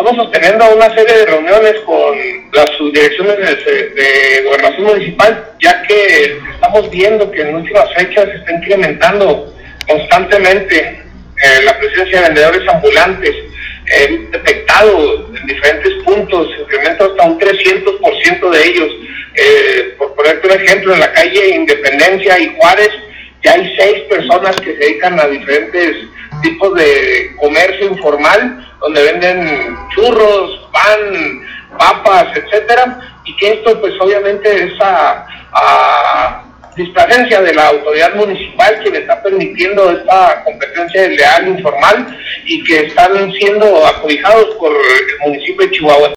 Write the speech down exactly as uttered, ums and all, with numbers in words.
estamos sosteniendo una serie de reuniones con las subdirecciones de, de gobernación municipal, ya que estamos viendo que en últimas fechas se está incrementando constantemente eh, la presencia de vendedores ambulantes. He detectado en diferentes puntos, incremento hasta un trescientos por ciento de ellos. Eh, por ponerte un ejemplo, en la calle Independencia y Juárez ya hay seis personas que se dedican a diferentes tipos de comercio informal, donde venden churros, pan, papas, etcétera, y que esto pues obviamente es a, a displacencia de la autoridad municipal que le está permitiendo esta competencia desleal informal y que están siendo acobijados por el municipio de Chihuahua.